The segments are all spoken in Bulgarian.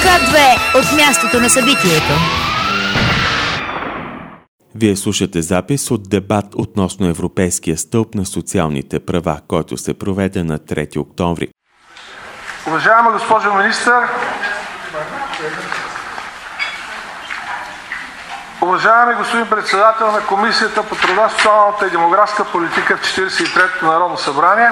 К2 от мястото на събитието. Вие слушате запис от дебат относно Европейския стълб на социалните права, който се проведе на 3 октомври. Уважаема госпожо министър, уважаеми господин председател на Комисията по труда, социалната и демографска политика в 43-то Народно събрание,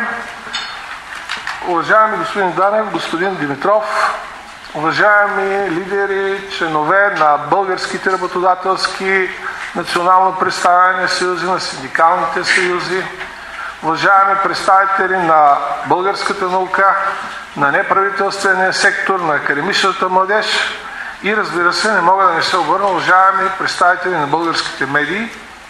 уважаеми господин Данев, господин Димитров, уважаеми лидери, членове на българските работодателски национално представени съюзи, на синдикалните съюзи, уважаеми представители на българската наука, на неправителствения сектор, на академичната младеж и, разбира се, не мога да не се обърна, уважаеми представители на българските медии,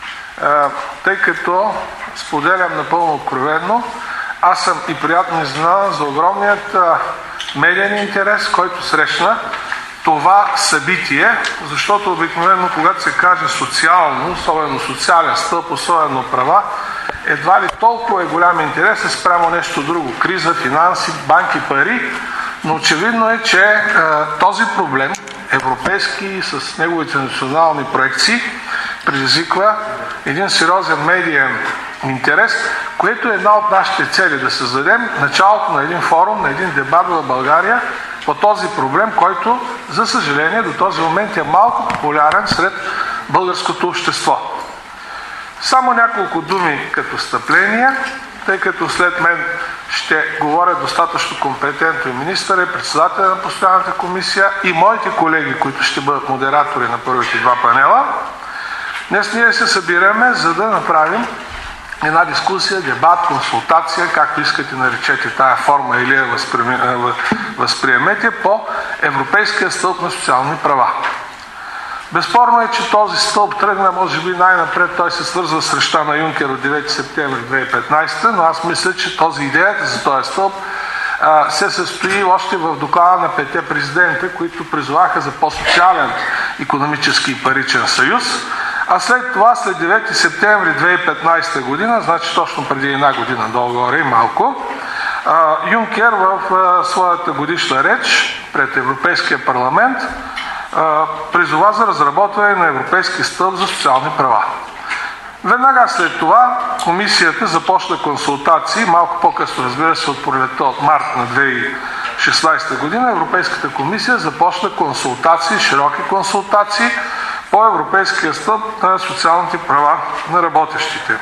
тъй като споделям напълно откровенно, аз съм и приятно изненадан за огромният медиен интерес, който срещна това събитие, защото обикновено, когато се каже социално, особено социален стълб, особено права, едва ли толкова е голям интерес спрямо нещо друго. Криза, финанси, банки, пари, но очевидно е, че този проблем, европейски с неговите национални проекции, предизвиква един сериозен медиен интерес, което е една от нашите цели, да създадем началото на един форум, на един дебат в България по този проблем, който, за съжаление, до този момент е малко популярен сред българското общество. Само няколко думи като встъпление, тъй като след мен ще говоря достатъчно компетентно и министър, и председателя на постоянната комисия и моите колеги, които ще бъдат модератори на първите два панела. Днес ние се събираме, за да направим една дискусия, дебат, консултация, както искате наречете тая форма или я възприемете, по Европейския стълб на социални права. Безспорно е, че този стълб тръгна, може би най-напред, той се свързва с речта на Юнкер от 9 септември 2015, но аз мисля, че идеята за този стълб се състои още в доклада на 5 президента, които призоваха за по-социален икономически и паричен съюз. А след това, след 9 септември 2015 година, значи точно преди една година, долу-горе и малко, Юнкер в своята годишна реч пред Европейския парламент призова за разработване на Европейски стълб за социални права. Веднага след това комисията започна консултации, малко по-късно, разбира се, от пролетта от март на 2016 година, Европейската комисия започна консултации, широки консултации по Европейския стълб на социалните права на работещите.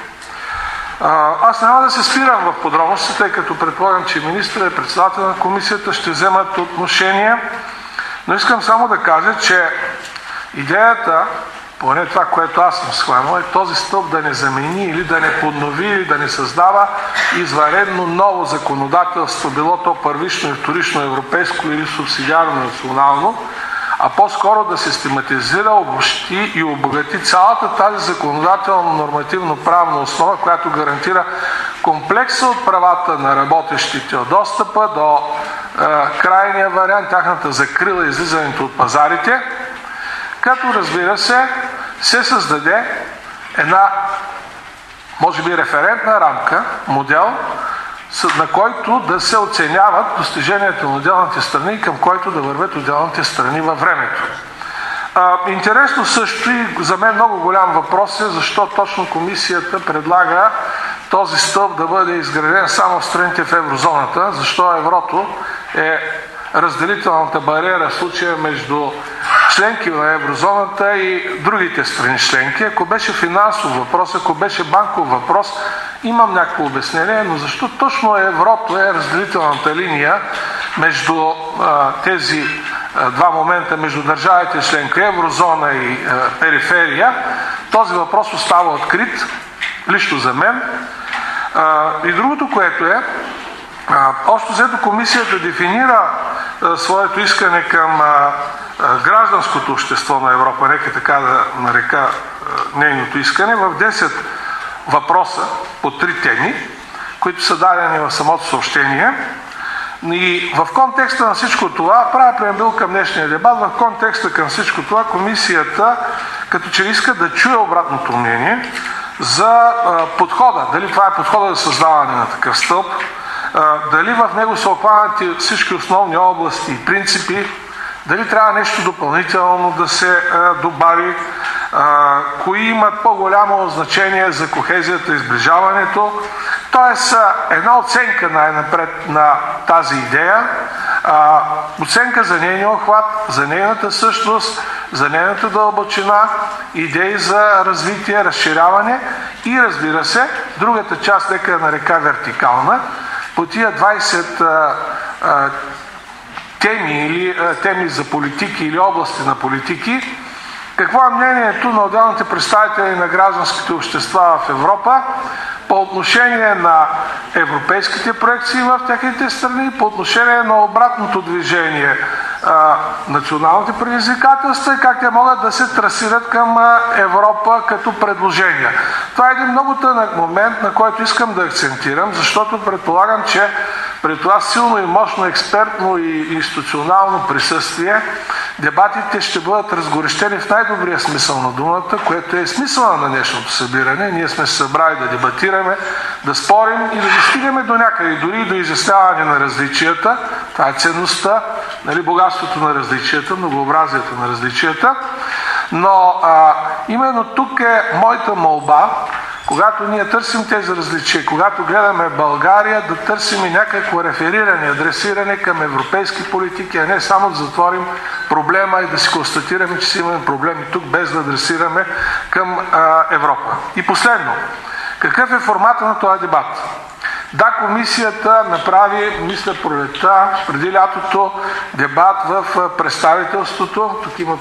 Аз няма да се спирам в подробности, тъй като предполагам, че министърът и председател на комисията ще вземат отношение, но искам само да кажа, че идеята, поне това, което аз съм схванал, е този стълб да не замени или да не поднови, или да не създава извънредно ново законодателство, било то първично и вторично европейско или субсидиарно национално, а по-скоро да систематизира, обобщи и обогати цялата тази законодателно-нормативно-правна основа, която гарантира комплекса от правата на работещите от достъпа до крайния вариант, тяхната закрила и излизането от пазарите, като, разбира се, се създаде една, може би, референтна рамка, модел, на който да се оценяват достиженията на отделните страни и към който да вървят отделните страни във времето. Интересно също и за мен много голям въпрос е защо точно комисията предлага този стълб да бъде изграден само в страните в еврозоната, защо еврото е разделителната бариера в случая между членки на еврозоната и другите страни членки. Ако беше финансов въпрос, ако беше банков въпрос, имам някакво обяснение, но защо точно еврото е разделителната линия между тези два момента, между държавите членки, еврозона и периферия, този въпрос остава открит, лично за мен. И другото, което е, общо взето комисията дефинира своето искане към гражданското общество на Европа, нека така да нарека нейното искане, в 10 въпроса по 3 теми, които са дадени в самото съобщение. И в контекста на всичко това, правя преамбюл към днешния дебат, в контекста към всичко това комисията като че иска да чуе обратното мнение за подхода. Дали това е подхода за създаване на такъв стълб, дали в него са обхванати всички основни области и принципи, Дали трябва нещо допълнително да се добави, кои имат по-голямо значение за кохезията и сближаването. Тоест една оценка най-напред на тази идея, оценка за нейния охват, за нейната същност, за нейната дълбочина, идеи за развитие, разширяване и, разбира се, другата част, нека нарека вертикална, по тия 20 теми или теми за политики или области на политики, какво е мнението на отделните представители на гражданските общества в Европа по отношение на европейските проекции в техните страни, по отношение на обратното движение, националните предизвикателства и как те могат да се трасират към Европа като предложения. Това е един много тънък момент, на който искам да акцентирам, защото предполагам, че при това силно и мощно експертно и институционално присъствие дебатите ще бъдат разгорещени в най-добрия смисъл на думата, което е смисъла на днешното събиране. Ние сме се събрали да дебатираме, да спорим и да достигаме до някъде, дори до изясняване на различията. Това е ценността, богатството на различията, многообразието на различията. Но именно тук е моята молба, когато ние търсим тези различия, когато гледаме България, да търсим и някакво рефериране, адресиране към европейски политики, а не само да затворим проблема и да си констатираме, че си имаме проблеми тук, без да адресираме към Европа. И последно, какъв е формата на този дебат? Да, комисията направи, мисля, пролетта, преди лятото, дебат в представителството. Тук има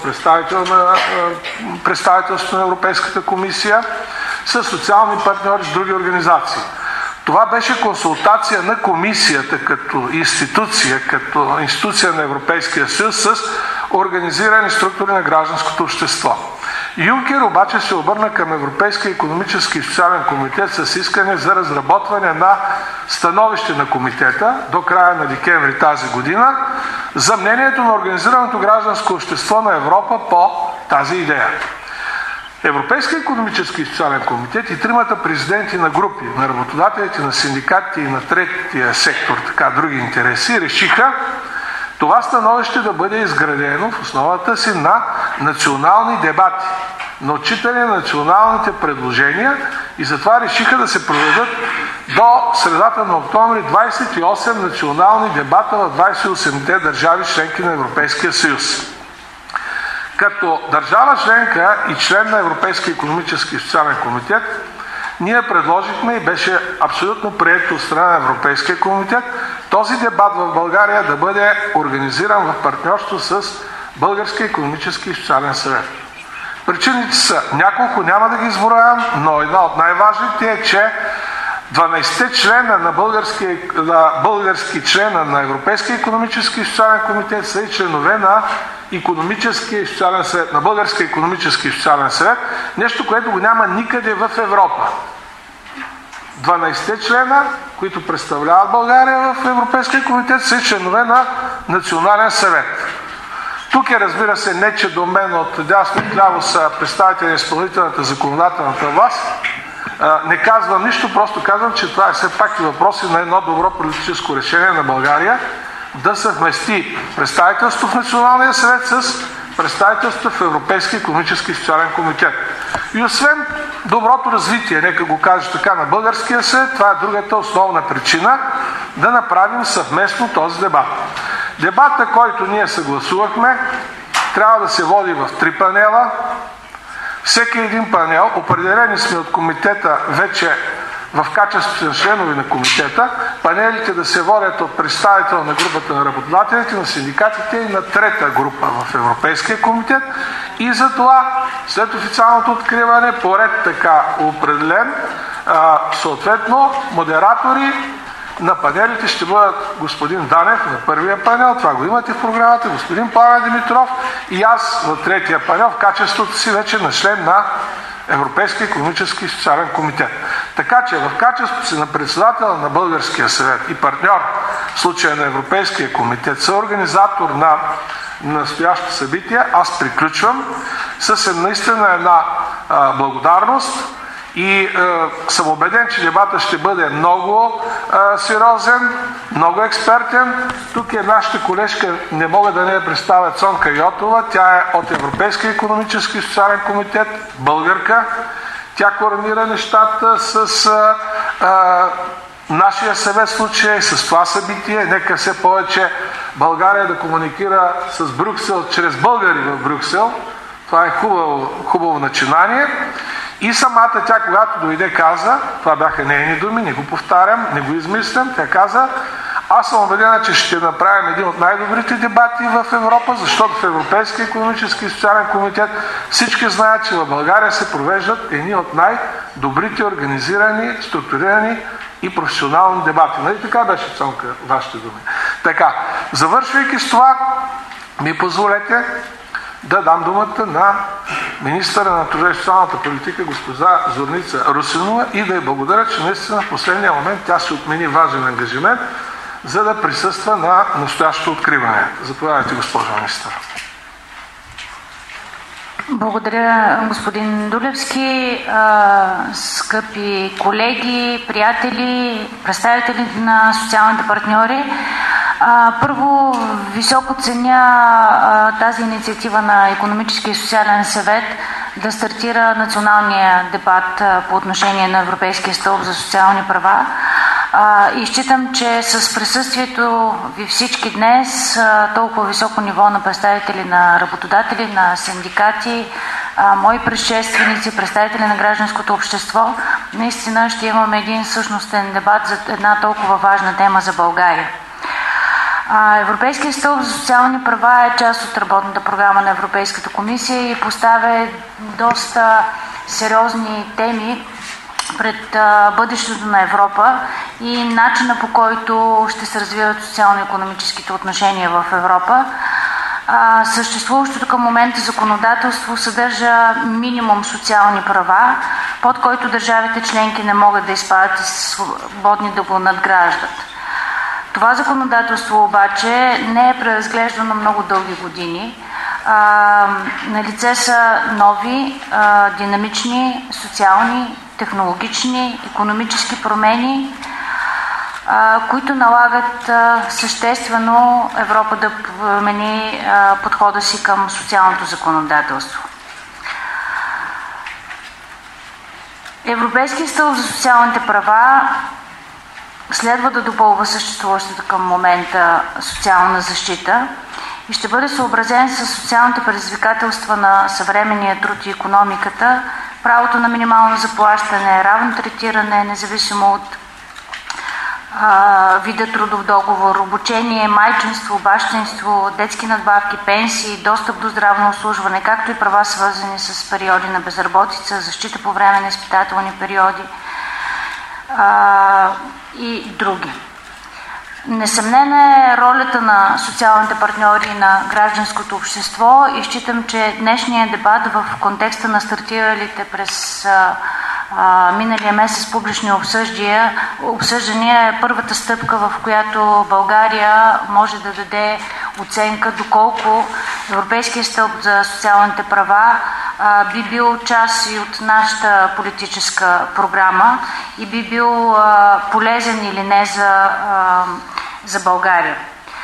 представителство на Европейската комисия с социални партньори, с други организации. Това беше консултация на комисията като институция на Европейския съюз с организирани структури на гражданското общество. Юнкер обаче се обърна към Европейския икономически и социален комитет с искане за разработване на становище на комитета до края на декември тази година за мнението на организираното гражданско общество на Европа по тази идея. Европейския икономически и социален комитет и тримата президенти на групи, на работодателите, на синдикатите и на третия сектор, така други интереси, решиха това становище да бъде изградено в основата си на национални дебати, на отчитане на националните предложения и затова решиха да се проведат до средата на октомври 28 национални дебата в 28-те държави членки на Европейския съюз. Като държава членка и член на Европейския икономически и социален комитет, ние предложихме и беше абсолютно прието от страна на Европейския комитет този дебат в България да бъде организиран в партньорство с Българския икономически и социален съвет. Причините са няколко, няма да ги изброявам, но една от най-важните е, че 12 члена на български члена на Европейския икономически и социален комитет са и членове на Икономическия и социален съвет, на Българския икономически и социален съвет, нещо, което го няма никъде в Европа. 12 члена, които представляват България в Европейския комитет, са и членове на Национален съвет. Тук е, разбира се, не че до мен от дясно и ляво са представители на изпълнителната законодателната власт. Не казвам нищо, просто казвам, че това е все пак и въпроси на едно добро политическо решение на България да съвмести представителство в Националния съвет с представителство в Европейския икономически и социален комитет. И освен доброто развитие, нека го кажа така, на Българския съвет, това е другата основна причина да направим съвместно този дебат. Дебата, който ние съгласувахме, трябва да се води в 3 панела. Всеки един панел, определени сме от комитета вече в качеството на членове на комитета, панелите да се водят от представител на групата на работодателите, на синдикатите и на трета група в Европейския комитет. И за това, след официалното откриване, поред така определен, съответно, модератори на панелите ще бъдат господин Данев на първия панел, това го имате в програмата, господин Павел Димитров и аз в третия панел в качеството си вече на член на Европейския икономически и социален комитет. Така че в качеството си на председател на Българския съвет и партньор в случая на Европейския комитет, съорганизатор на настоящото събитие, аз приключвам с наистина една благодарност И съм убеден, че дебатът ще бъде много сериозен, много експертен. Тук е нашата колежка, не мога да не я представя, Цонка Йотова. Тя е от Европейския икономически и социален комитет, българка. Тя координира нещата с нашия съвет случай, с това събитие. Нека все повече България да комуникира с Брюксел, чрез българи в Брюксел. Това е хубаво начинание. И самата тя, когато дойде, каза, това бяха нейни думи, не го повтарям, не го измислям, тя каза: аз съм убедена, че ще направим един от най-добрите дебати в Европа, защото в Европейския икономически и социален комитет всички знаят, че в България се провеждат едни от най-добрите организирани, структурирани и професионални дебати. Нали така беше, Цонка, вашите думи? Така, завършвайки с това, ми позволете да дам думата на министъра на труда и социалната политика госпожа Зорница Русинова и да й благодаря, че наистина в последния момент тя се отмени важен ангажимент, за да присъства на настоящото откриване. Заповядайте, госпожо министър. Благодаря, господин Дулевски. Скъпи колеги, приятели, представители на социалните партньори. Първо, високо ценя тази инициатива на Икономическия и социален съвет да стартира националния дебат по отношение на Европейския стълб за социални права. И считам, че с присъствието ви всички днес, толкова високо ниво на представители на работодатели, на синдикати, мои предшественици, представители на гражданското общество, наистина ще имаме един същностен дебат за една толкова важна тема за България. Европейският стълб за социални права е част от работната програма на Европейската комисия и поставя доста сериозни теми пред бъдещето на Европа и начина, по който ще се развиват социално-икономическите отношения в Европа. Съществуващото към момента законодателство съдържа минимум социални права, под който държавите членки не могат да изпадат и свободни да го надграждат. Това законодателство обаче не е преразглеждано много дълги години. Налице са нови, динамични, социални, технологични, икономически промени, които налагат съществено Европа да промени подхода си към социалното законодателство. Европейският стълб за социалните права следва да допълва съществуващата към момента социална защита и ще бъде съобразен с социалните предизвикателства на съвременния труд и икономиката, правото на минимално заплащане, равно третиране, независимо от вида трудов договор, обучение, майчинство, бащинство, детски надбавки, пенсии, достъп до здравно обслужване, както и права свързани с периоди на безработица, защита по време на изпитателни периоди и други. Несъмнена е ролята на социалните партньори и на гражданското общество и считам, че днешният дебат в контекста на през миналия месец публични обсъждания е първата стъпка, в която България може да даде оценка доколко Европейския стълб за социалните права би бил част и от нашата политическа програма и би бил полезен или не за България.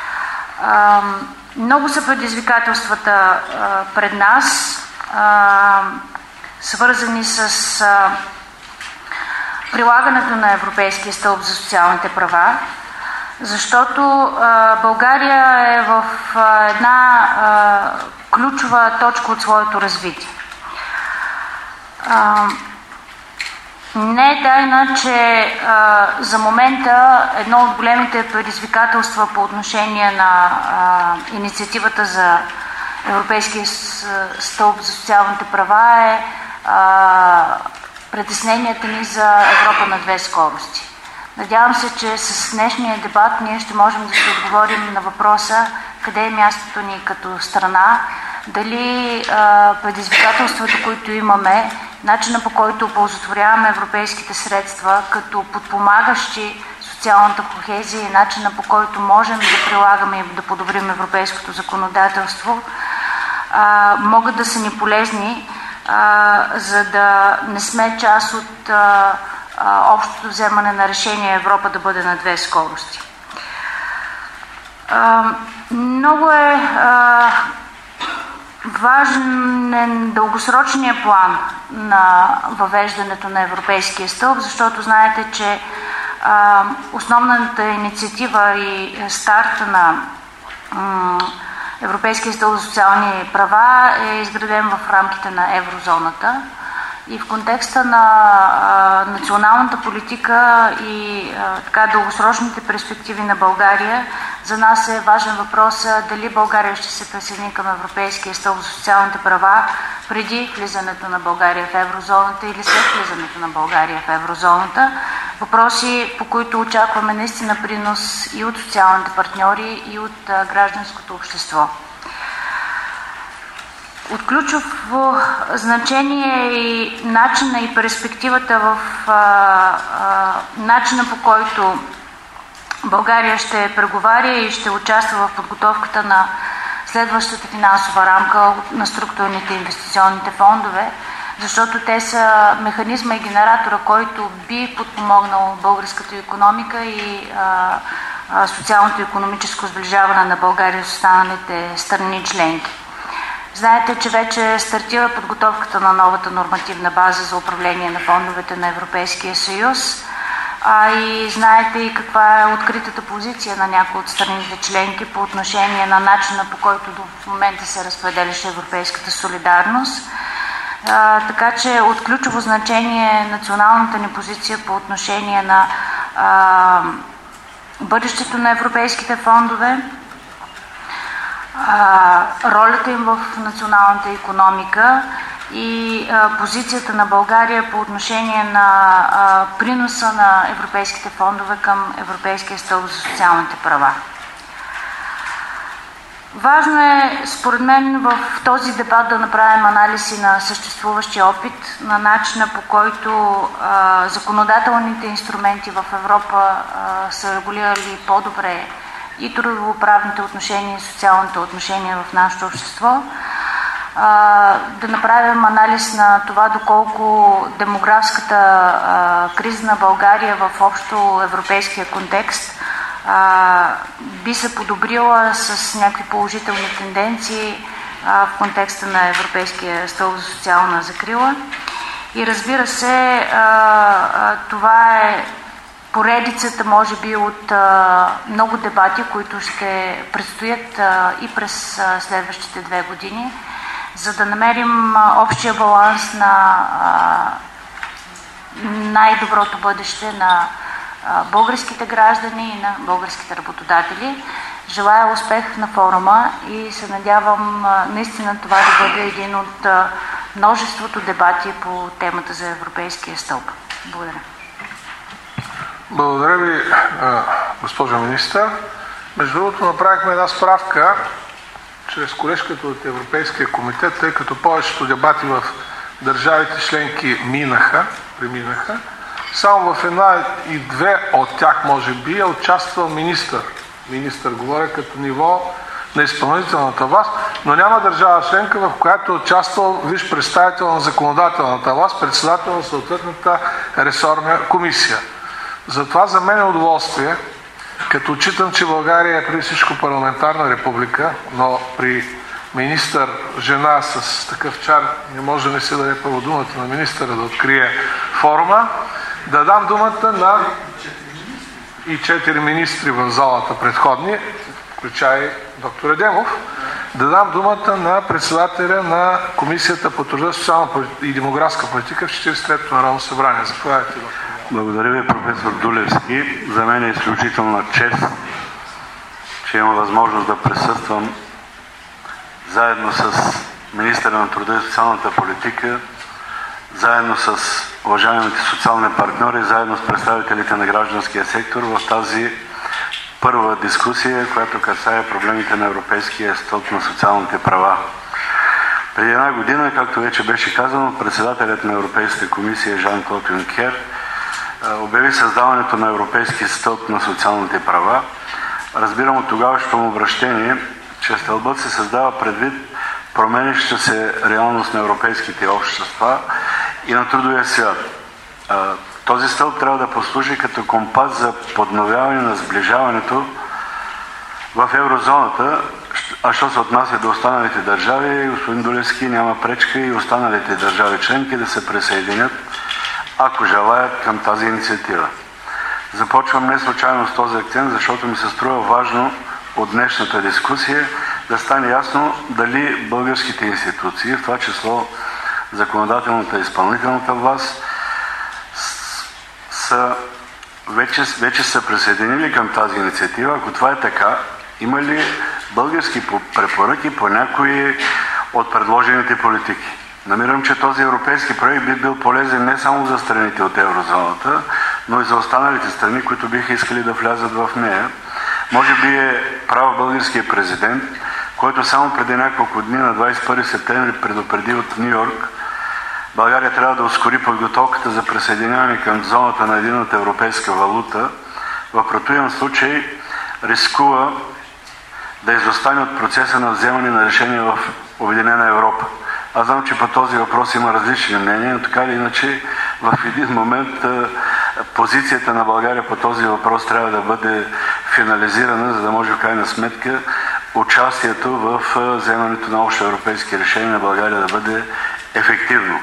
Много са предизвикателствата пред нас, свързани с прилагането на Европейския стълб за социалните права, защото България е в една ключова точка от своето развитие. Не е тайна, че за момента едно от големите предизвикателства по отношение на инициативата за Европейския стълб за социалните права е притесненията ни за Европа на две скорости. Надявам се, че с днешния дебат ние ще можем да си отговорим на въпроса къде е мястото ни като страна, дали предизвикателствата, които имаме, начина по който оползотворяваме европейските средства като подпомагащи социалната кохезия и начина по който можем да прилагаме и да подобрим европейското законодателство, могат да са ни полезни за да не сме част от общото вземане на решение Европа да бъде на две скорости. Много е важен дългосрочния план на въвеждането на Европейския стълб, защото знаете, че основната инициатива и старта на Европейския стълб за социални права е изграден в рамките на еврозоната. И в контекста на националната политика и така дългосрочните перспективи на България, за нас е важен въпрос дали България ще се присъедини към Европейския стълб за социалните права преди влизането на България в еврозоната или след влизането на България в еврозоната. Въпроси, по които очакваме наистина принос и от социалните партньори, и от гражданското общество. От ключово значение е и начина и перспективата в начина, по който България ще преговаря и ще участва в подготовката на следващата финансова рамка на структурните инвестиционните фондове, защото те са механизма и генератора, който би подпомогнал българската икономика и социалното и икономическо сближаване на България с останалите страни членки. Знаете, че вече стартира подготовката на новата нормативна база за управление на фондовете на Европейския съюз, и знаете и каква е откритата позиция на някои от страните членки по отношение на начина, по който в момента се разпределяше европейската солидарност. Така че от ключово значение е националната ни позиция по отношение на бъдещето на европейските фондове, ролята им в националната икономика и позицията на България по отношение на приноса на европейските фондове към Европейския стълб за социалните права. Важно е, според мен, в този дебат да направим анализи на съществуващия опит, на начина, по който законодателните инструменти в Европа са регулирали по-добре и трудовоправните отношения и социалните отношения в нашето общество. Да направим анализ на това доколко демографската криза на България в общо европейския контекст би се подобрила с някакви положителни тенденции в контекста на Европейския стълб за социална закрила. И разбира се, това е поредицата, може би, от много дебати, които ще предстоят и през следващите 2 години, за да намерим общия баланс на най-доброто бъдеще на българските граждани и на българските работодатели. Желая успех на форума и се надявам наистина това да бъде един от множеството дебати по темата за Европейския стълб. Благодаря. Благодаря ви, госпожо министър. Между другото, направихме една справка чрез колежката от Европейския комитет, тъй като повечето дебати в държавите членки преминаха. Само в 1 и 2 от тях, може би, е участвал министър. Министър говоря като ниво на изпълнителната власт, но няма държава членка, в която е участвал висш представител на законодателната власт, председател на съответната ресорна комисия. Затова за мен е удоволствие, като отчитам, че България е преди всичко парламентарна република, но при министър жена с такъв чар не може да не се даде първо думата на министъра да открие форума, да дам думата на и 4 министри в залата предходни, включая доктор Адемов, да дам думата на председателя на Комисията по труда, социална и демографска политика в 43-то Народно събрание. Заповядайте, доктор. Благодаря ви, професор Дулевски. За мен е изключителна чест, че имам възможност да присъствам заедно с министъра на труда и социалната политика, заедно с уважаемите социални партньори, заедно с представителите на гражданския сектор в тази първа дискусия, която касае проблемите на Европейския стълб на социалните права. Преди 1 година, както вече беше казано, председателят на Европейската комисия Жан-Клод Юнкер обяви създаването на Европейския стълб на социалните права. Разбирам от тогавашното му обращение, че стълбът се създава предвид променяща се реалност на европейските общества и на трудовия свят. Този стълб трябва да послужи като компас за подновяване на сближаването в еврозоната, а що се отнася до останалите държави, господин Дулевски, няма пречка и останалите държави членки да се присъединят, ако желаят, към тази инициатива. Започвам не случайно с този акцент, защото ми се струва важно от днешната дискусия да стане ясно дали българските институции, в това число законодателната и изпълнителната власт, вече са присъединили към тази инициатива. Ако това е така, има ли български препоръки по някои от предложените политики? Намирам, че този европейски проект би бил полезен не само за страните от еврозоната, но и за останалите страни, които биха искали да влязат в нея. Може би е прав българският президент, който само преди няколко дни на 21 септември предупреди от Ню Йорк, България трябва да ускори подготовката за присъединяване към зоната на единната европейска валута. В противен случай рискува да изостане от процеса на вземане на решения в Обединена Европа. Аз знам, че по този въпрос има различни мнения, но така или иначе в един момент позицията на България по този въпрос трябва да бъде финализирана, за да може в крайна сметка участието в вземането на общо европейски решения на България да бъде ефективно.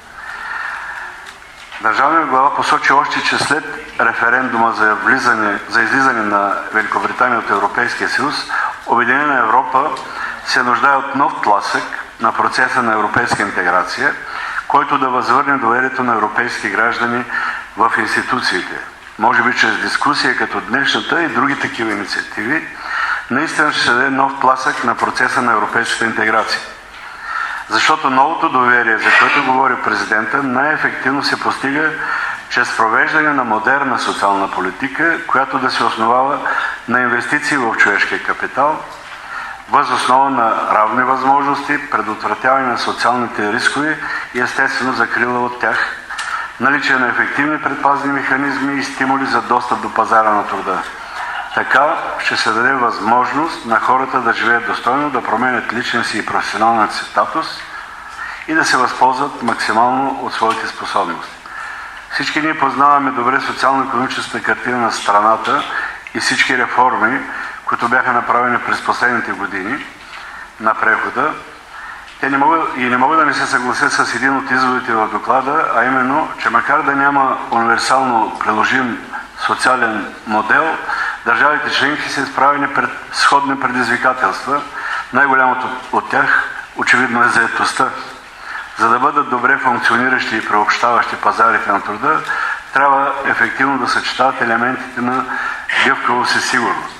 Държавният глава посочи още, че след референдума за излизане на Великобритания от Европейския съюз, Обединена Европа се нуждае от нов тласък на процеса на европейска интеграция, който да възвърне доверието на европейски граждани в институциите. Може би чрез дискусия като днешната и други такива инициативи, наистина ще се даде нов тласък на процеса на европейската интеграция. Защото новото доверие, за което говори президента, най-ефективно се постига чрез провеждане на модерна социална политика, която да се основава на инвестиции в човешкия капитал, въз основа на равни възможности, предотвратяване на социалните рискове и естествено закрила от тях, наличие на ефективни предпазни механизми и стимули за достъп до пазара на труда. Така ще се даде възможност на хората да живеят достойно, да променят личен си и професионалния си статус и да се възползват максимално от своите способности. Всички ние познаваме добре социално-икономическата картина на страната и всички реформи, които бяха направени през последните години на прехода. Те не могат да не се съгласят с един от изводите в доклада, а именно, че макар да няма универсално приложим социален модел, държавите членки са изправени пред сходни предизвикателства. Най-голямото от тях очевидно е заетостта. За да бъдат добре функциониращи и преобщаващи пазарите на труда, трябва ефективно да съчетават елементите на гъвкавост и сигурност,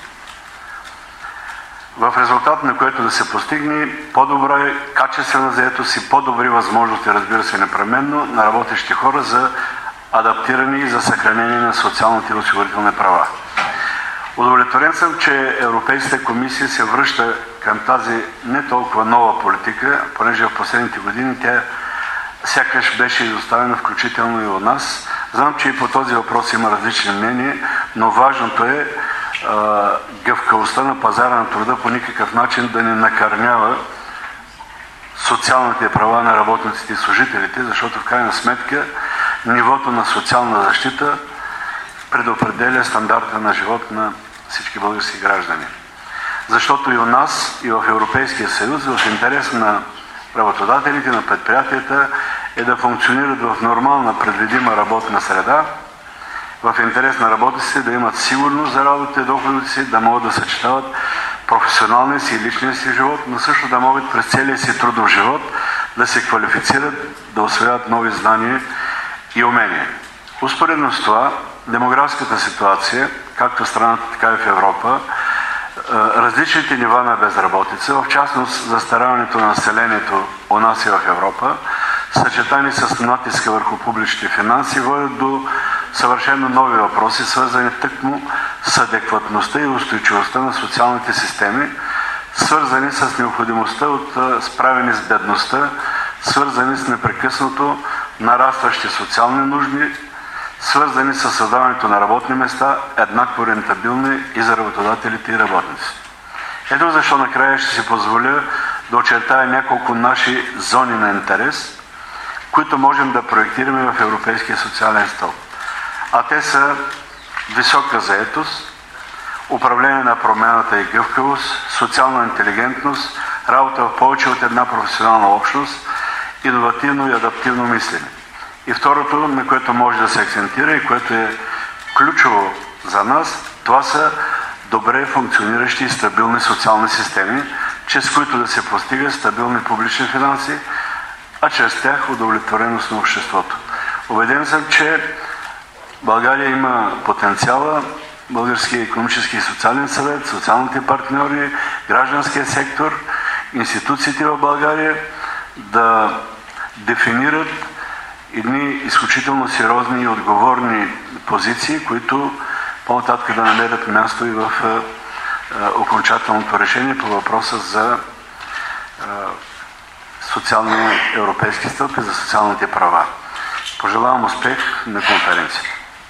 в резултат на което да се постигне по-добра качествена заетост и по-добри възможности, разбира се, непременно, на работещи хора за адаптиране и за съхранение на социалните и осигурителни права. Удовлетворен съм, че Европейската комисия се връща към тази не толкова нова политика, понеже в последните години тя сякаш беше изоставена, включително и от нас. Знам, че и по този въпрос има различни мнения, но важното е гъвкавостта на пазара на труда по никакъв начин да не накърнява социалните права на работниците и служителите, защото в крайна сметка нивото на социална защита предопределя стандарта на живот на всички български граждани. Защото и у нас, и в Европейския съюз, в интерес на работодателите, на предприятията е да функционират в нормална, предвидима работна среда, в интерес на работниците да имат сигурност за работата и доходите си, да могат да съчетават професионалния си и личния си живот, но също да могат през целия си трудов живот да се квалифицират, да усвояват нови знания и умения. Успоредно с това, демографската ситуация, както в страната, така и в Европа, различните нива на безработица, в частност застаряването на населението у нас и в Европа, съчетани с натиска върху публичните финанси, водят до съвършено нови въпроси, свързани тъкмо с адекватността и устойчивостта на социалните системи, свързани с необходимостта от справяне с бедността, свързани с непрекъснато нарастващи социални нужди, свързани с създаването на работни места, еднакво рентабилни и за работодателите и работниците. Ето защо накрая ще си позволя да очертая няколко наши зони на интерес, които можем да проектираме в Европейския социален стълб. А те са висока заетост, управление на промяната и гъвкавост, социална интелигентност, работа в повече от една професионална общност, иновативно и адаптивно мислене. И второто, на което може да се акцентира и което е ключово за нас, това са добре функциониращи и стабилни социални системи, чрез които да се постига стабилни публични финанси, а чрез тях удовлетвореност на обществото. Убеден съм, че България има потенциала, Българския икономически и социален съвет, социалните партньори, гражданския сектор, институциите в България да дефинират едни изключително сериозни и отговорни позиции, които по-нататък да намерят място и в окончателното решение по въпроса за социалния европейски стълб и за социалните права. Пожелавам успех на конференцията.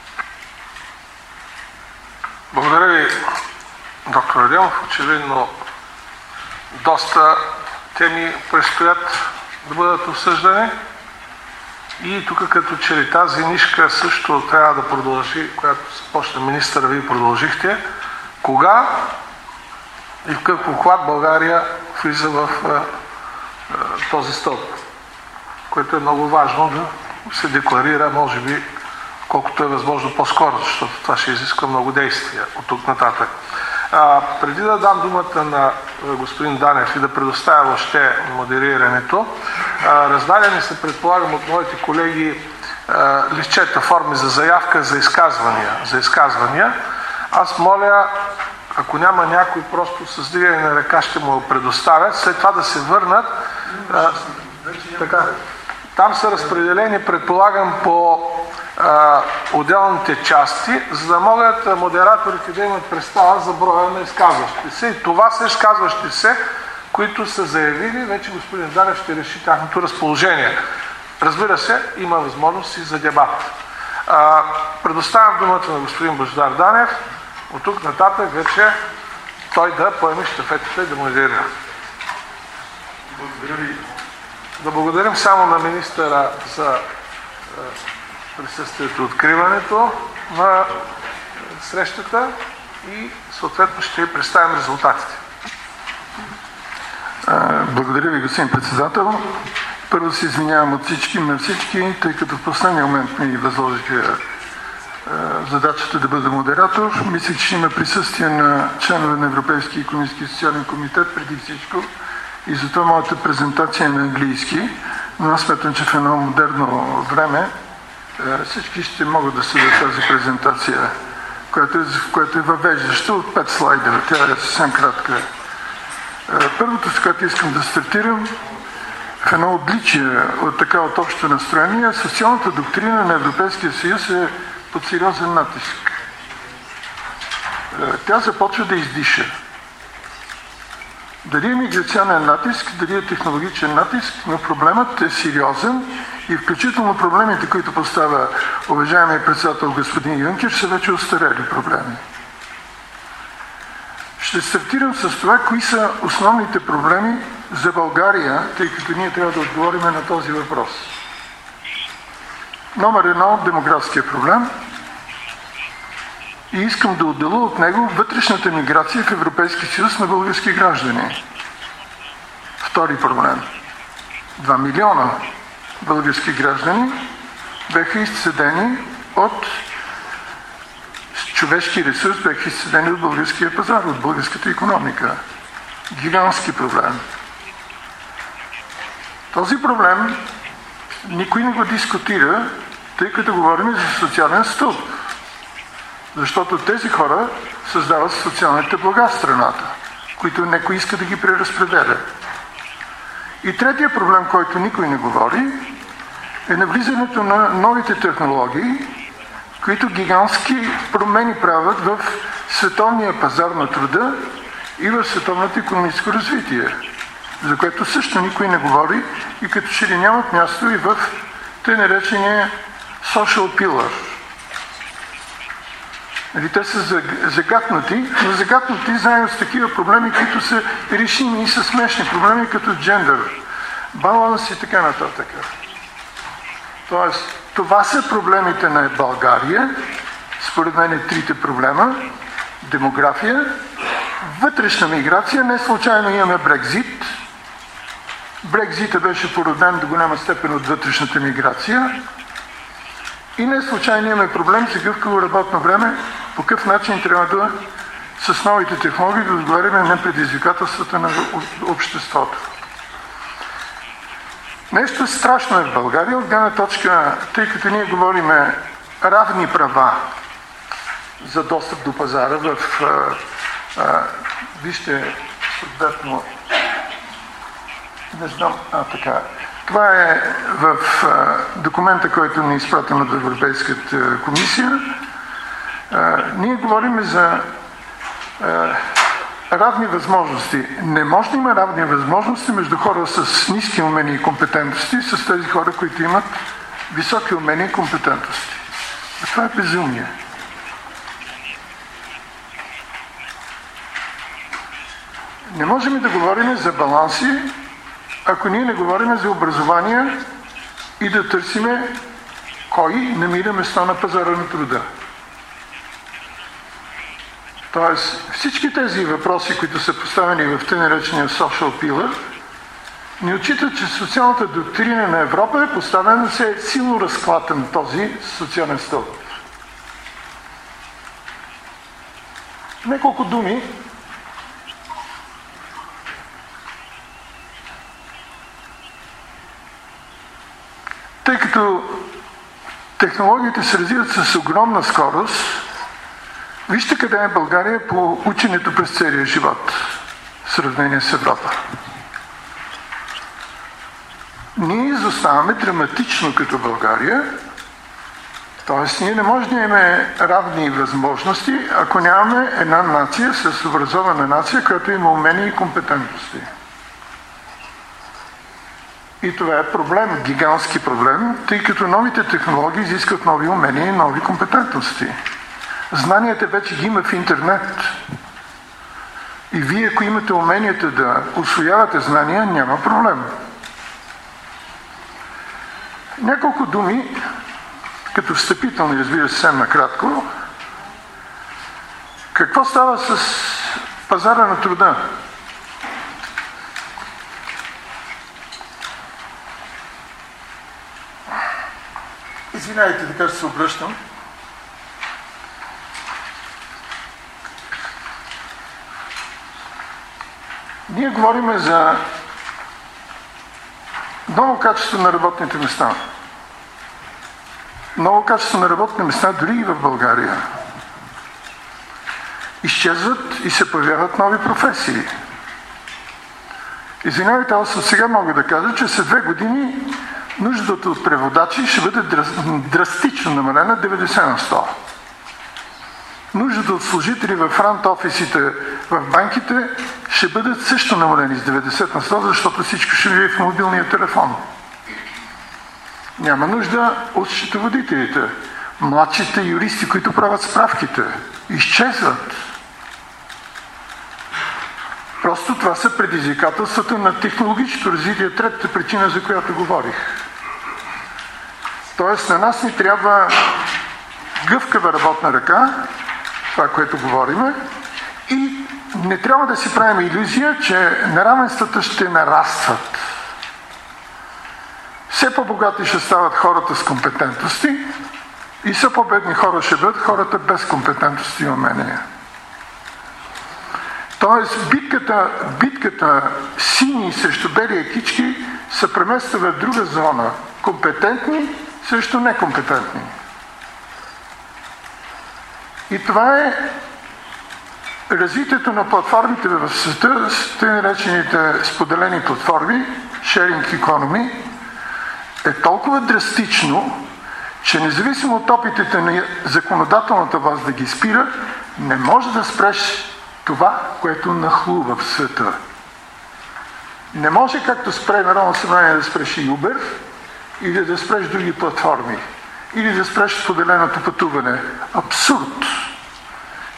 Благодаря ви, доктор Адемов. Очевидно доста теми предстоят да бъдат обсъждани. И тук като че ли тази нишка също трябва да продължи, която започна министъра, вие продължихте. Кога и в какъв обхват България влиза в този стълб, което е много важно да се декларира, може би, колкото е възможно по-скоро, защото това ще изисква много действия от тук нататък. Преди да дам думата на господин Данев и да предоставя въобще модерирането, раздадени се, предполагам, от моите колеги листчета, форми за заявка за изказвания. Аз моля, ако няма някой, просто с вдигане на ръка ще му предоставят, след това да се върнат. Така, там са разпределени, предполагам, по отделните части, за да могат модераторите да имат представа за броя на изказващите се. И това са изказващи се, които са заявили, вече господин Данев ще реши тяхното разположение. Разбира се, има възможност и за дебат. Предоставям думата на господин Божидар Данев. От тук нататък вече той да поеме щафетата и да модерира. Благодаря ви. Да благодарим само на министъра за присъствието, откриването на срещата и съответно ще представим резултатите. Благодаря ви, господин председател. Първо се извинявам от на всички, тъй като в последния момент ми възложиха задачата да бъда модератор. Мислех, че има присъствие на членове на Европейския икономически и социален комитет преди всичко и затова моята презентация е на английски, но аз смятам, че в едно модерно време всички ще могат да следят тази презентация, която е въвеждаща от 5 слайда. Тя е съвсем кратка. Първото, с което искам да стартирам, в едно отличие от общо настроение, социалната доктрина на Европейския съюз е под сериозен натиск. Тя започва да издиша. Дали е миграционен натиск, дали е технологичен натиск, но проблемът е сериозен и включително проблемите, които поставя уважаемия председател господин Юнкер, са вече остарели проблеми. Ще стартирам с това, кои са основните проблеми за България, тъй като ние трябва да отговорим на този въпрос. Номер 1 – демографския проблем. И искам да отделя от него вътрешната миграция в Европейския съюз на български граждани. Втори проблем. 2 милиона български граждани бяха изцедени от човешки ресурс, бяха изцедени от българския пазар, от българската икономика. Гигантски проблем. Този проблем никой не го дискутира, тъй като говорим за социален стълб. Защото тези хора създават социалните блага в страната, които някой иска да ги преразпределя. И третия проблем, който никой не говори, е навлизането на новите технологии, които гигантски промени правят в световния пазар на труда и в световното икономическо развитие, за което също никой не говори и като че ли нямат място и в тъй наречения social pillar. Те са загатнати, но загатнати заедно с такива проблеми, които са решими и са смешни. Проблеми като джендър, баланс и така нататък. Тоест, това са проблемите на България. Според мен трите проблема. Демография, вътрешна миграция, не случайно имаме Брекзит. Брекзита беше породен до голяма степен от вътрешната миграция. И не случайно имаме проблем за гъвкаво работно време, по какъв начин трябва да с новите технологии да отговаряме на предизвикателствата на обществото. Нещо страшно е в България, от гледна точка, тъй като ние говориме равни права за достъп до пазара вижте, съответно, не знам, така. Това е в документа, който ни е изпратен от Европейската комисия. Ние говорим за равни възможности. Не може да има равни възможности между хора с ниски умения и компетентности и с тези хора, които имат високи умения и компетентности. Това е безумие. Не можем да говорим за баланси, ако ние не говорим за образование и да търсиме кой намира место на пазара на труда. Тоест, всички тези въпроси, които са поставени в тъй наречения social pillar, ни отчитат, че социалната доктрина на Европа е поставена да се силно разклатен този социален стълб. Неколко думи. Тъй като технологиите се развиват с огромна скорост, вижте къде е България по ученето през целия живот в сравнение с Европа. Ние изоставаме драматично като България, т.е. ние не можем да имаме равни възможности, ако нямаме една нация с образована нация, която има умения и компетентности. И това е проблем, гигантски проблем, тъй като новите технологии изискват нови умения и нови компетентности. Знанията вече ги има в интернет. И вие, ако имате уменията да усвоявате знания, няма проблем. Няколко думи, като встъпителни, разбира се, съвсем накратко. Какво става с пазара на труда? Извинявайте, така ще се обръщам. Ние говорим за ново качество на работните места. Ново качество на работни места дори и в България. Изчезват и се появяват нови професии. Извинявайте, аз от сега мога да кажа, че след 2 години нуждата от преводачи ще бъде драстично намалена 90%. Нуждата от служители в фронт офисите в банките ще бъдат също намалени с 90%, защото всичко ще ви е в мобилния телефон. Няма нужда от счетоводителите. Младшите юристи, които правят справките, изчезват. Просто това са предизвикателствата на технологичното развитие, третата причина, за която говорих. Тоест на нас ни трябва гъвкава работна ръка, това, което говориме, и не трябва да си правим илюзия, че неравенствата ще нарастват. Все по-богати ще стават хората с компетентности и все по-бедни хора ще бъдат хората без компетентности и умения. Тоест битката сини срещу бели екички се премества в друга зона. Компетентни срещу некомпетентни. И това е развитието на платформите в света, с тъй наречените споделени платформи, sharing economy, е толкова драстично, че независимо от опитите на законодателната власт да ги спира, не може да спреш това, което нахлува в света. Не може както спре Народно събрание да спреш и Uber, или да спреш други платформи, или да спреш споделеното пътуване. Абсурд!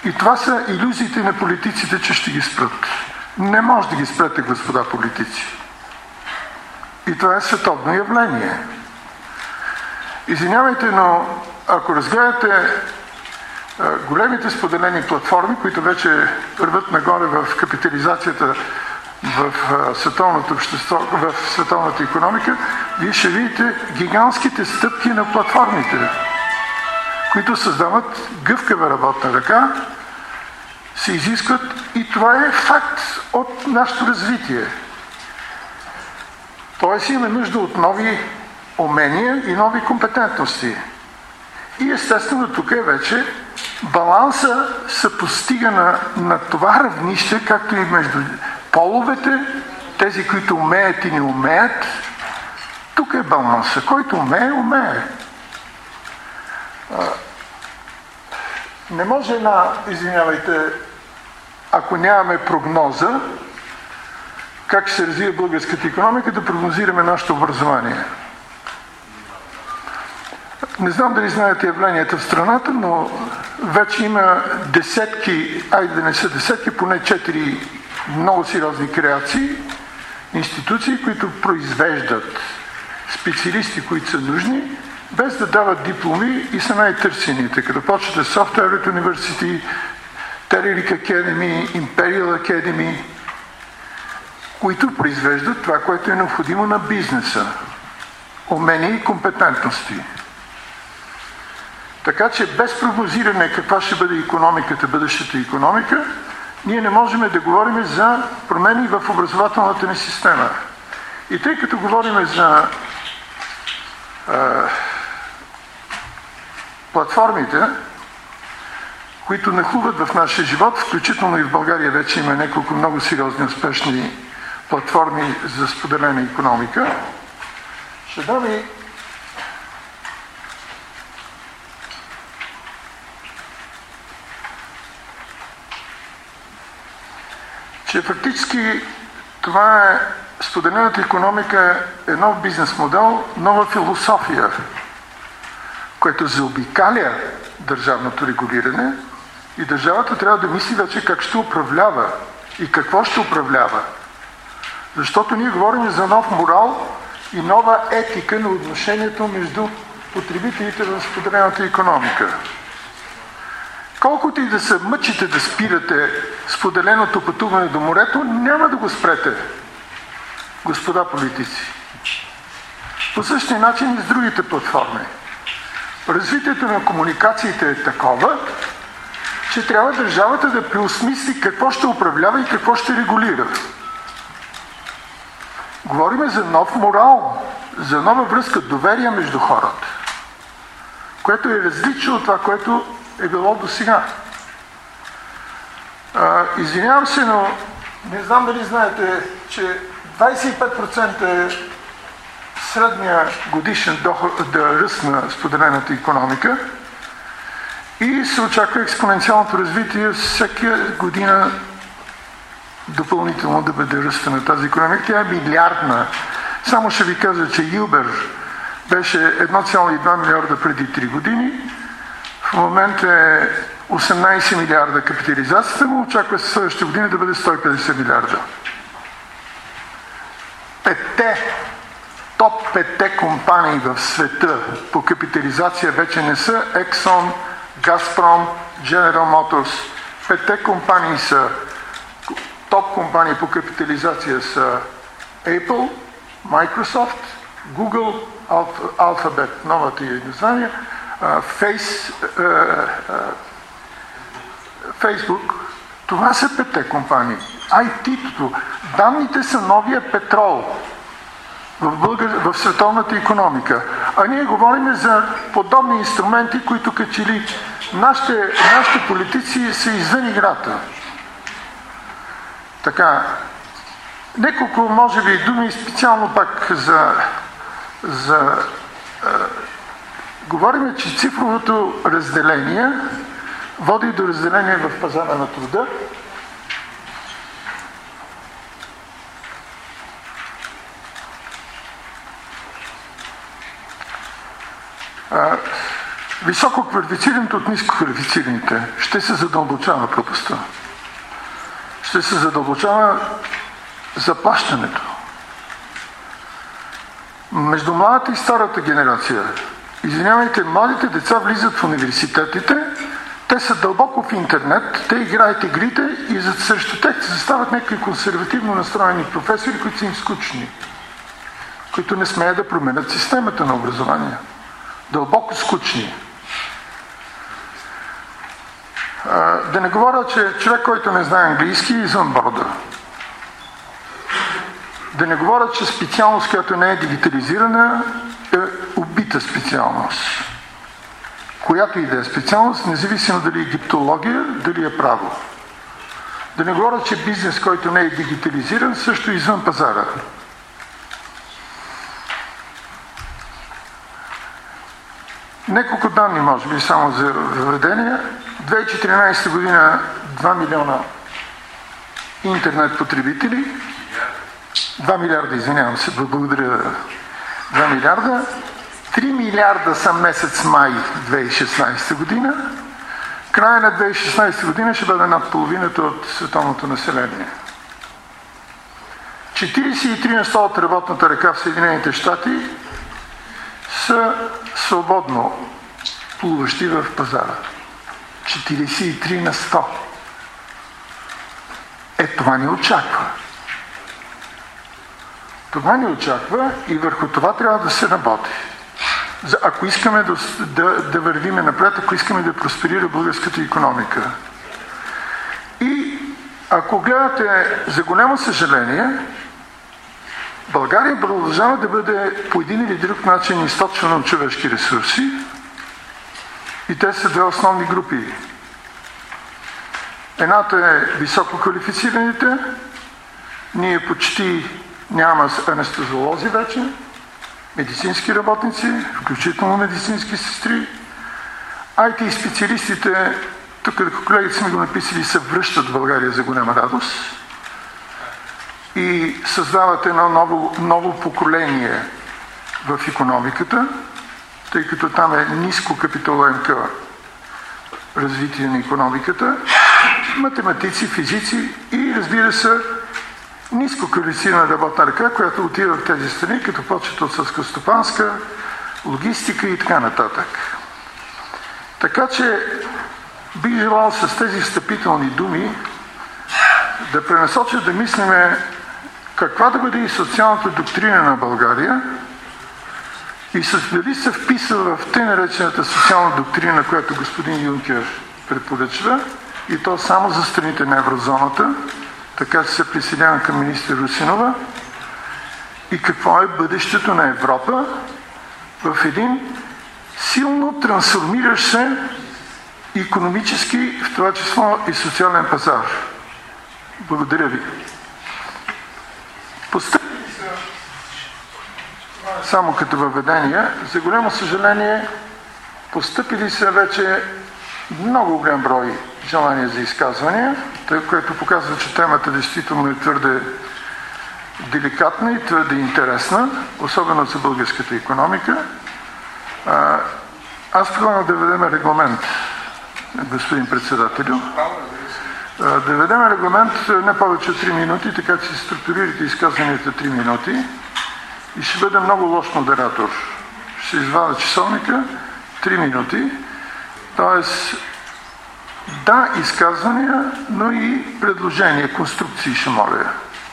И това са илюзиите на политиците, че ще ги спрат. Не може да ги спрете, господа политици. И това е световно явление. Извинявайте, но ако разгледате големите споделени платформи, които вече върват нагоре в капитализацията в световното общество, в световната икономика, вие ще видите гигантските стъпки на платформите, които създават гъвкава работна ръка, се изискват и това е факт от нашето развитие. Тоест имаме нужда от нови умения и нови компетентности. И естествено тук е вече баланса се постига на това равнище, както и между половете, тези, които умеят и не умеят. Тук е баланса. Който умее, умее. Не може извинявайте, ако нямаме прогноза, как ще се развие българската икономика, да прогнозираме нашето образование. Не знам дали знаете явленията в страната, но вече има десетки, айде да не са десетки, поне 4 много сериозни креации, институции, които произвеждат специалисти, които са нужни, без да дават дипломи и са най-търсените. Като почвате Software University, Terelic Academy, Imperial Academy, които произвеждат това, което е необходимо на бизнеса. Умения и компетентности. Така че без прогнозиране каква ще бъде икономиката, бъдещата икономика, ние не можем да говорим за промени в образователната ни система. И тъй като говорим за платформите, които нахлуват в нашия живот, включително и в България вече има няколко много сериозни успешни платформи за споделена икономика, ще дам и че фактически това е споделената икономика е нов бизнес модел, нова философия, което заобикаля държавното регулиране и държавата трябва да мисли вече как ще управлява и какво ще управлява. Защото ние говорим за нов морал и нова етика на отношението между потребителите в споделената икономика. Колкото и да се мъчите да спирате споделеното пътуване до морето, няма да го спрете, господа политици. По същия начин и с другите платформи. Развитието на комуникациите е такова, че трябва държавата да преосмисли какво ще управлява и какво ще регулира. Говорим за нов морал, за нова връзка, доверие между хората, което е различно от това, което е било до сега. Извинявам се, но не знам дали знаете, че 25% е средния годишен ръст на споделената икономика и се очаква експоненциалното развитие всяка година допълнително да бъде ръста на тази икономика. Тя е милиардна. Само ще ви кажа, че Uber беше 1,2 милиарда преди 3 години. В момента е 18 милиарда капитализацията му, очаква се следващата година да бъде 150 милиарда. Топ 5 компании в света по капитализация вече не са Exxon, Gazprom, General Motors. 5 компании са топ компании по капитализация са Apple, Microsoft, Google, Alphabet, новата и название, Facebook. Това са 5 компании. IT-то. Данните са новия петрол в световната икономика. А ние говорим за подобни инструменти, които като ли нашите политици са извън играта. Така, няколко, може би, думи специално пак говорим, че цифровото разделение води до разделение в пазара на труда. Високо квалифицираните от ниско квалифицираните. Ще се задълбочава пропастта. Ще се задълбочава заплащането. Между младата и старата генерация. Извинявайте, младите деца влизат в университетите, те са дълбоко в интернет, те играят игрите и срещу тях се стават някакви консервативно настроени професори, които са им скучни, които не смеят да променят системата на образование. Дълбоко скучни. Да не говоря, че човек, който не знае английски, е извън борда. Да не говоря, че специалност, която не е дигитализирана, е убита специалност. Която и да е специалност, независимо дали е египтология, дали е право. Да не говоря, че бизнес, който не е дигитализиран, също е извън пазара. Няколко данни, може би, само за въведение. 2014 година 2 милиона интернет потребители. 2 милиарда, извинявам се, благодаря. 2 милиарда. 3 милиарда са месец май 2016 година. Края на 2016 година ще бъде над половината от световното население. 43% от работната ръка в Съединените щати са свободно плуващи в пазара. 43%. Това ни очаква. Това ни очаква и върху това трябва да се работи. Ако искаме да вървиме напред, ако искаме да просперира българската икономика. И ако гледате, за голямо съжаление, България продължава да бъде по един или друг начин източвана от човешки ресурси и те са две основни групи. Едната е високо квалифицираните. Ние почти няма анестезиолози вече, медицински работници, включително медицински сестри. IT специалистите, тук колегите са ми го написали, се връщат в България за голяма радост и създават едно ново поколение в икономиката, тъй като там е ниско капиталоемка развитие на икономиката, математици, физици и, разбира се, ниско квалифицирана работна ръка, която отива в тези страни, като почват от селскостопанска, логистика и така нататък. Така че бих желал с тези встъпителни думи да пренасоча да мислиме каква да бъде и социалната доктрина на България и дали се вписва в тъй наречената социална доктрина, която господин Юнкер препоръчва, и то само за страните на еврозоната, така че се присъединявам към министър Русинова, и какво е бъдещето на Европа в един силно трансформиращ се икономически, в това число и социален пазар. Благодаря ви. Само като въведение, за голямо съжаление, постъпили са вече много голям брой желания за изказвания, което показва, че темата действително е твърде деликатна и твърде интересна, особено за българската икономика. Аз предлагам да ведем регламент, господин председателю. Да ведем регламент не повече от 3 минути, така че структурирате изказванията 3 минути и ще бъде много лош модератор. Ще извадя часовника 3 минути, т.е. да, изказвания, но и предложения, конструкции ще моля.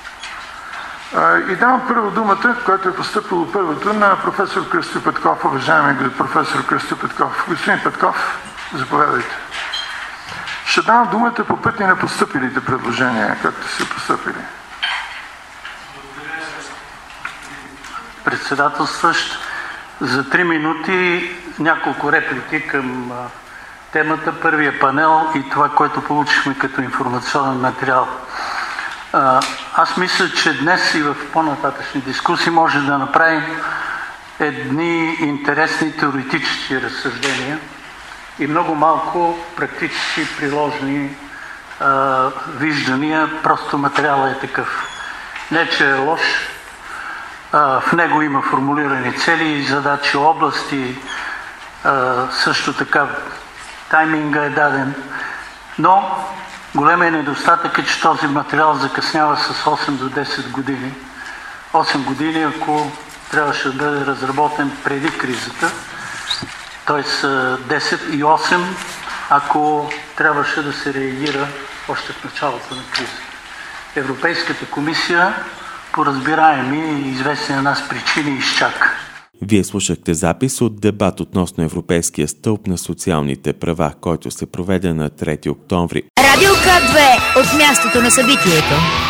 И давам първо думата, която е постъпило първото, на професор Кръстю Петков, уважаеми професор Кръстю Петков. Господин Петков, заповядайте. Ще давам думата по пътя на постъпилите предложения, както са постъпили. Председателстващ, за 3 минути няколко реплики към темата, първия панел и това, което получихме като информационен материал. Аз мисля, че днес и в по-нататъчни дискусии може да направим едни интересни теоретически разсъждения и много малко практически приложни виждания, просто материалът е такъв. Не, че е лош, в него има формулирани цели, задачи, области, Също така тайминга е даден, но големият недостатък е, че този материал закъснява с 8 до 10 години. 8 години, ако трябваше да бъде разработен преди кризата, т.е. 10 и 8, ако трябваше да се реагира още в началото на кризата. Европейската комисия по разбираеми и известни на нас причини изчака. Вие слушахте запис от дебат относно Европейския стълб на социалните права, който се проведе на 3 октомври. Радио К2 от мястото на събитието.